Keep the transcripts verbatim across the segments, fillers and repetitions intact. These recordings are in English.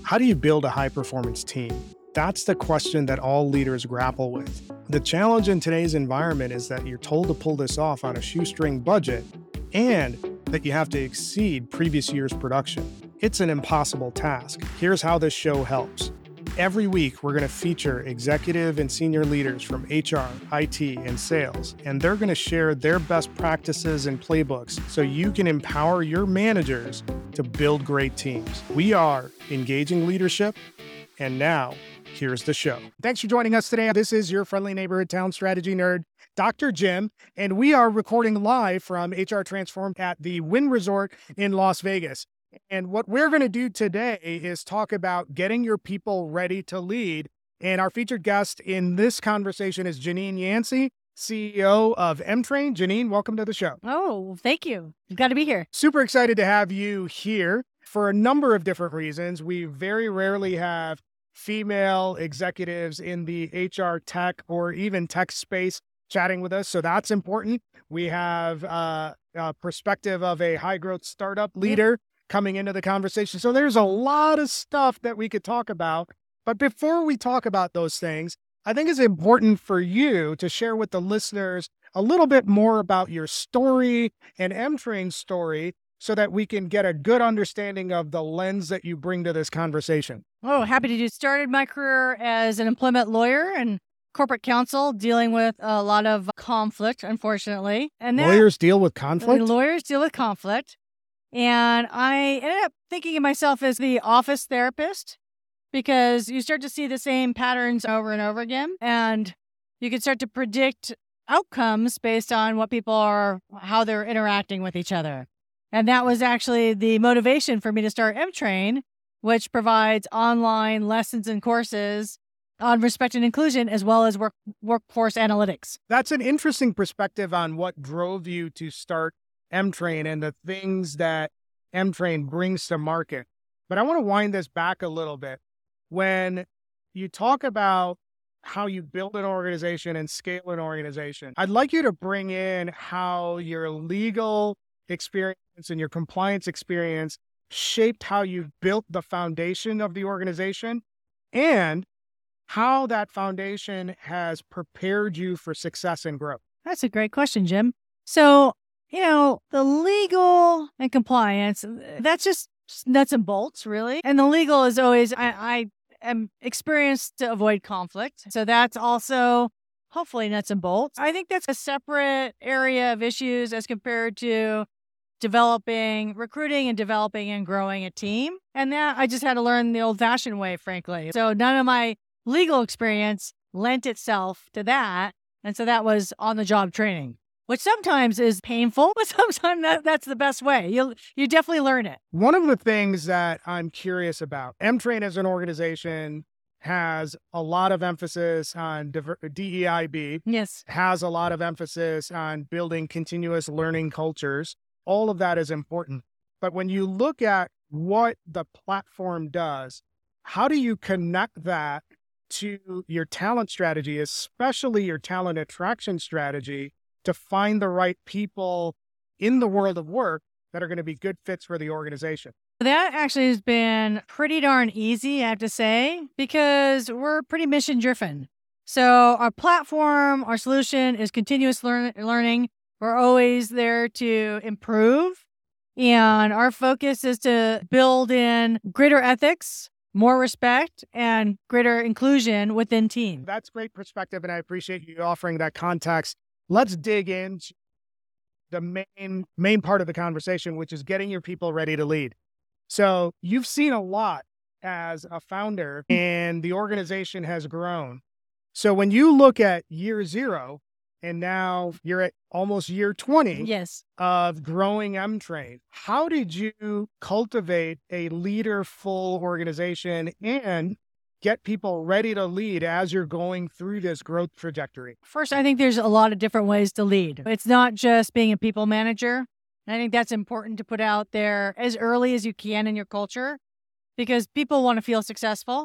How do you build a high-performance team? That's the question that all leaders grapple with. The challenge in today's environment is that you're told to pull this off on a shoestring budget and that you have to exceed previous year's production. It's an impossible task. Here's how this show helps. Every week, we're going to feature executive and senior leaders from H R, I T, and sales, and they're going to share their best practices and playbooks so you can empower your managers to build great teams. We are Engaging Leadership, and now, here's the show. Thanks for joining us today. This is your friendly neighborhood town strategy nerd, Doctor Jim, and we are recording live from H R Transform at the Wynn Resort in Las Vegas. And what we're going to do today is talk about getting your people ready to lead. And our featured guest in this conversation is Janine Yancey, C E O of M-Train. Janine, welcome to the show. Oh, thank you. You've got to be here. Super excited to have you here for a number of different reasons. We very rarely have female executives in the H R tech or even tech space chatting with us. So that's important. We have uh, a perspective of a high growth startup leader. Yep. Coming into the conversation. So there's a lot of stuff that we could talk about. But before we talk about those things, I think it's important for you to share with the listeners a little bit more about your story and M-Train's story so that we can get a good understanding of the lens that you bring to this conversation. Oh, happy to do. Started my career as an employment lawyer and corporate counsel, dealing with a lot of conflict, unfortunately. And that, lawyers deal with conflict? Lawyers deal with conflict. And I ended up thinking of myself as the office therapist because you start to see the same patterns over and over again. And you can start to predict outcomes based on what people are, how they're interacting with each other. And that was actually the motivation for me to start M-Train, which provides online lessons and courses on respect and inclusion, as well as work, workforce analytics. That's an interesting perspective on what drove you to start M-Train and the things that M-Train brings to market. But I want to wind this back a little bit. When you talk about how you build an organization and scale an organization, I'd like you to bring in how your legal experience and your compliance experience shaped how you built the foundation of the organization and how that foundation has prepared you for success and growth. That's a great question, Jim. So, you know, the legal and compliance, that's just nuts and bolts, really. And the legal is always, I, I am experienced to avoid conflict. So that's also hopefully nuts and bolts. I think that's a separate area of issues as compared to developing, recruiting and developing and growing a team. And that I just had to learn the old fashioned way, frankly. So none of my legal experience lent itself to that. And so that was on the job training, which sometimes is painful, but sometimes that, that's the best way. You you definitely learn it. One of the things that I'm curious about, M-Train as an organization has a lot of emphasis on diver- D E I B. Yes. Has a lot of emphasis on building continuous learning cultures. All of that is important. But when you look at what the platform does, how do you connect that to your talent strategy, especially your talent attraction strategy, to find the right people in the world of work that are going to be good fits for the organization? That actually has been pretty darn easy, I have to say, because we're pretty mission driven. So our platform, our solution is continuous learn- learning. We're always there to improve. And our focus is to build in greater ethics, more respect, and greater inclusion within teams. That's great perspective, and I appreciate you offering that context. Let's dig into the main main part of the conversation, which is getting your people ready to lead. So you've seen a lot as a founder, and the organization has grown. So when you look at year zero, and now you're at almost year twenty yes. of growing M-Train, how did you cultivate a leader-full organization and get people ready to lead as you're going through this growth trajectory? First, I think there's a lot of different ways to lead. It's not just being a people manager. And I think that's important to put out there as early as you can in your culture because people want to feel successful.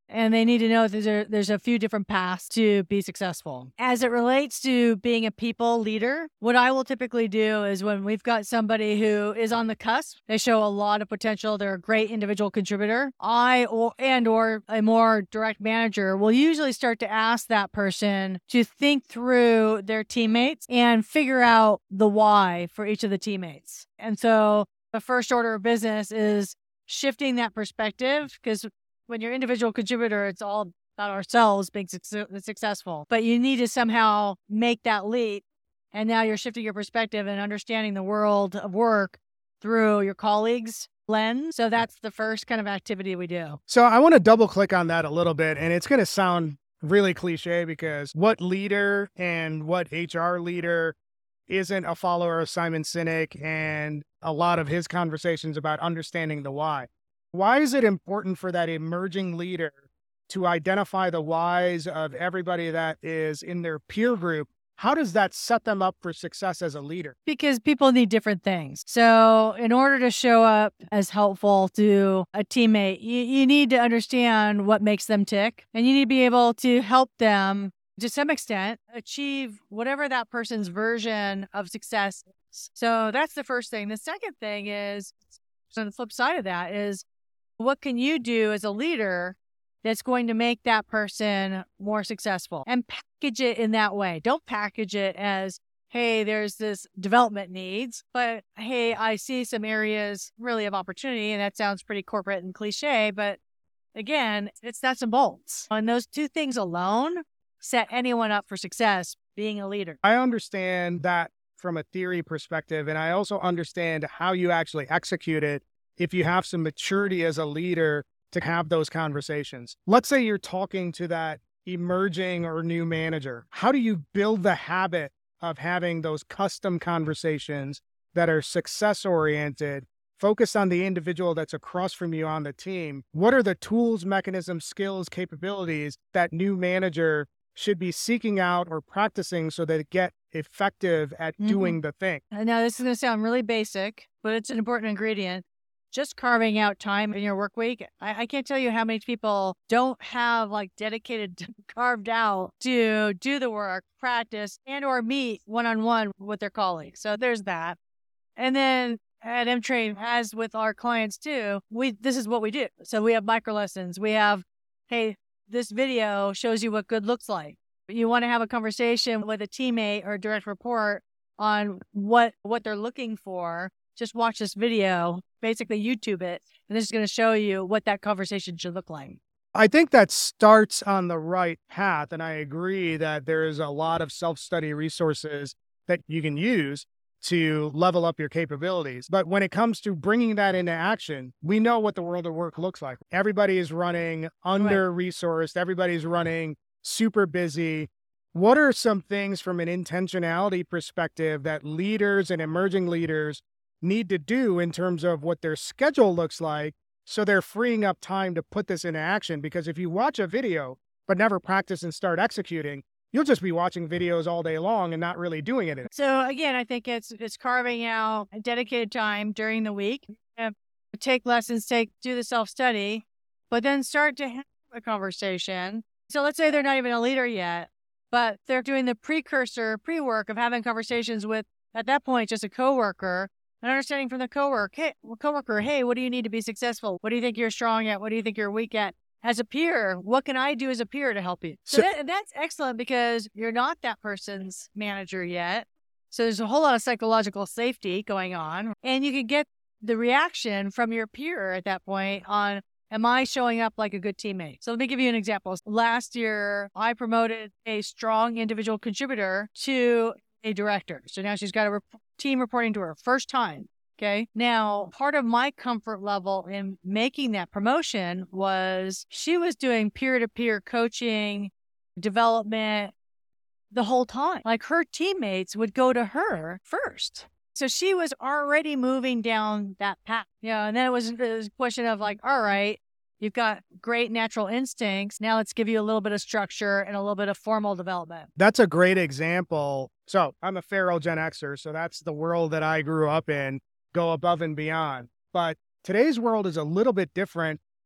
And they need to know that there's a, there's a few different paths to be successful. As it relates to being a people leader, what I will typically do is when we've got somebody who is on the cusp, they show a lot of potential, they're a great individual contributor, I or and or a more direct manager will usually start to ask that person to think through their teammates and figure out the why for each of the teammates. And so the first order of business is shifting that perspective, because when you're individual contributor, it's all about ourselves being su- successful. But you need to somehow make that leap. And now you're shifting your perspective and understanding the world of work through your colleagues' lens. So that's the first kind of activity we do. So I want to double click on that a little bit. And it's going to sound really cliche, because what leader and what H R leader isn't a follower of Simon Sinek and a lot of his conversations about understanding the why? Why is it important for that emerging leader to identify the whys of everybody that is in their peer group? How does that set them up for success as a leader? Because people need different things. So in order to show up as helpful to a teammate, you, you need to understand what makes them tick, and you need to be able to help them to some extent achieve whatever that person's version of success is. So that's the first thing. The second thing is, so the flip side of that is, what can you do as a leader that's going to make that person more successful? And package it in that way. Don't package it as, hey, there's this development needs, but hey, I see some areas really of opportunity. And that sounds pretty corporate and cliche, but again, it's nuts and bolts. And those two things alone set anyone up for success being a leader. I understand that from a theory perspective, and I also understand how you actually execute it if you have some maturity as a leader to have those conversations. Let's say you're talking to that emerging or new manager. How do you build the habit of having those custom conversations that are success-oriented, focused on the individual that's across from you on the team? What are the tools, mechanisms, skills, capabilities that new manager should be seeking out or practicing so they get effective at mm-hmm. doing the thing? Now, this is going to sound really basic, but it's an important ingredient. Just carving out time in your work week. I, I can't tell you how many people don't have like dedicated carved out to do the work, practice, and or meet one-on-one with their colleagues. So there's that. And then at M-Train, as with our clients too, we this is what we do. So we have micro lessons. We have, hey, this video shows you what good looks like. You want to have a conversation with a teammate or a direct report on what what they're looking for. Just watch this video, basically YouTube it, and this is going to show you what that conversation should look like. I think that starts on the right path, and I agree that there is a lot of self-study resources that you can use to level up your capabilities. But when it comes to bringing that into action, we know what the world of work looks like. Everybody is running under-resourced. Everybody's running super busy. What are some things from an intentionality perspective that leaders and emerging leaders need to do in terms of what their schedule looks like so they're freeing up time to put this into action? Because if you watch a video but never practice and start executing, you'll just be watching videos all day long and not really doing it. So again, I think it's it's carving out a dedicated time during the week, uh, take lessons, take do the self-study, but then start to have a conversation. So let's say they're not even a leader yet, but they're doing the precursor, pre-work of having conversations with, at that point, just a coworker. And understanding from the coworker, hey, coworker, hey, what do you need to be successful? What do you think you're strong at? What do you think you're weak at? As a peer, what can I do as a peer to help you? So, so that, that's excellent, because you're not that person's manager yet. So there's a whole lot of psychological safety going on. And you can get the reaction from your peer at that point on, am I showing up like a good teammate? So let me give you an example. Last year, I promoted a strong individual contributor to a director. So now she's got a rep- team reporting to her first time. Okay. Now, part of my comfort level in making that promotion was she was doing peer-to-peer coaching, development the whole time. Like her teammates would go to her first. So she was already moving down that path. Yeah. And then it was, it was a question of like, all right, you've got great natural instincts. Now let's give you a little bit of structure and a little bit of formal development. That's a great example. So I'm a feral Gen Xer, so that's the world that I grew up in. Go above and beyond. But today's world is a little bit different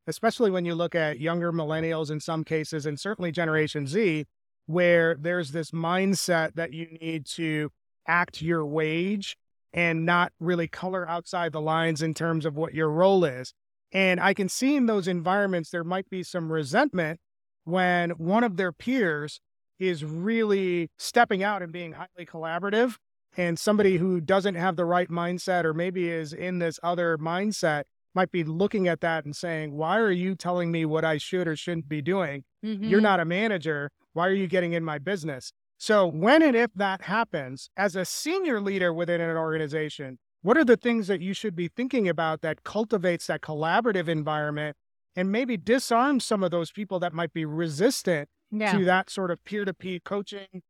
especially when you look at younger millennials in some cases, and certainly Generation Z, where there's this mindset that you need to act your wage and not really color outside the lines in terms of what your role is. And I can see in those environments, there might be some resentment when one of their peers is really stepping out and being highly collaborative, and somebody who doesn't have the right mindset or maybe is in this other mindset might be looking at that and saying, why are you telling me what I should or shouldn't be doing? Mm-hmm. You're not a manager. Why are you getting in my business? So when and if that happens, as a senior leader within an organization, what are the things that you should be thinking about that cultivates that collaborative environment and maybe disarms some of those people that might be resistant Yeah. to that sort of peer-to-peer coaching?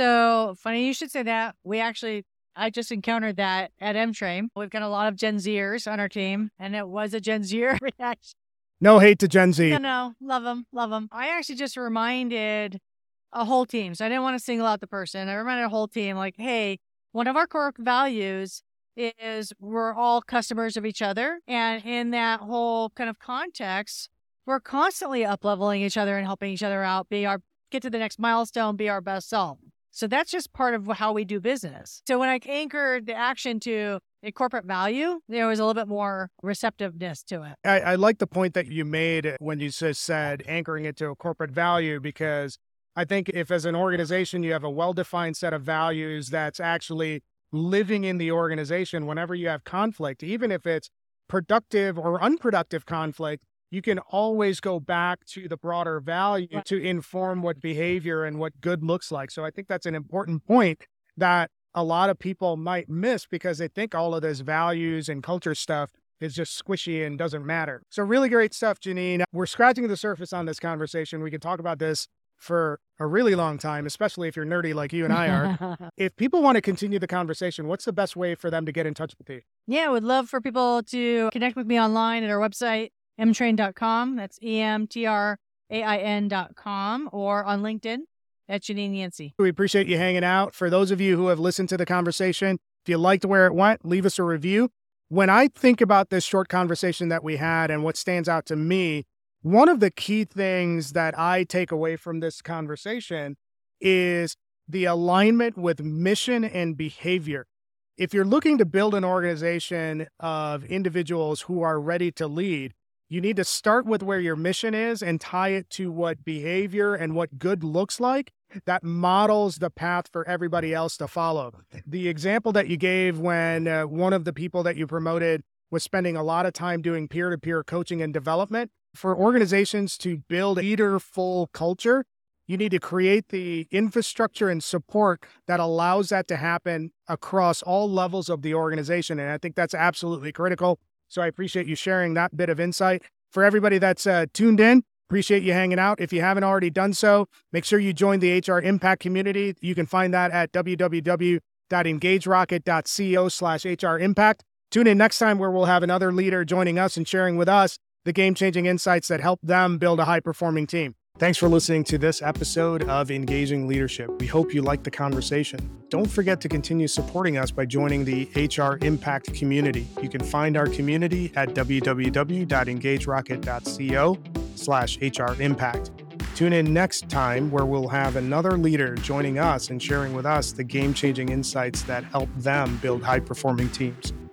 So funny you should say that. We actually, I just encountered that at M-Train. We've got a lot of Gen Zers on our team, and it was a Gen Zer reaction. No hate to Gen Z. No, no, love them, love them. I actually just reminded a whole team. So I didn't want to single out the person. I reminded a whole team like, hey, one of our core values is we're all customers of each other. And in that whole kind of context, we're constantly up-leveling each other and helping each other out, be our, get to the next milestone, be our best self. So that's just part of how we do business. So when I anchored the action to a corporate value, there was a little bit more receptiveness to it. I, I like the point that you made when you just said anchoring it to a corporate value, because I think if as an organization you have a well-defined set of values that's actually living in the organization, whenever you have conflict, even if it's productive or unproductive conflict, you can always go back to the broader value Right. to inform what behavior and what good looks like. So I think that's an important point that a lot of people might miss because they think all of this values and culture stuff is just squishy and doesn't matter. So really great stuff, Janine. We're scratching the surface on this conversation. We can talk about this for a really long time, especially if you're nerdy like you and I are. If people want to continue the conversation, what's the best way for them to get in touch with you? Yeah, I would love for people to connect with me online at our website, m train dot com. That's E M T R A I N dot com, or on LinkedIn at Janine Yancey. We appreciate you hanging out. For those of you who have listened to the conversation, if you liked where it went, leave us a review. When I think about this short conversation that we had and what stands out to me, one of the key things that I take away from this conversation is the alignment with mission and behavior. If you're looking to build an organization of individuals who are ready to lead, you need to start with where your mission is and tie it to what behavior and what good looks like that models the path for everybody else to follow. The example that you gave when uh, one of the people that you promoted was spending a lot of time doing peer-to-peer coaching and development. For organizations to build a leader-full culture, you need to create the infrastructure and support that allows that to happen across all levels of the organization. And I think that's absolutely critical. So I appreciate you sharing that bit of insight. For everybody that's uh, tuned in, appreciate you hanging out. If you haven't already done so, make sure you join the H R Impact community. You can find that at w w w dot engage rocket dot co slash H R Impact. Tune in next time where we'll have another leader joining us and sharing with us the game-changing insights that help them build a high-performing team. Thanks for listening to this episode of Engaging Leadership. We hope you liked the conversation. Don't forget to continue supporting us by joining the H R Impact community. You can find our community at w w w dot engage rocket dot co slash H R Impact. Tune in next time where we'll have another leader joining us and sharing with us the game-changing insights that help them build high-performing teams.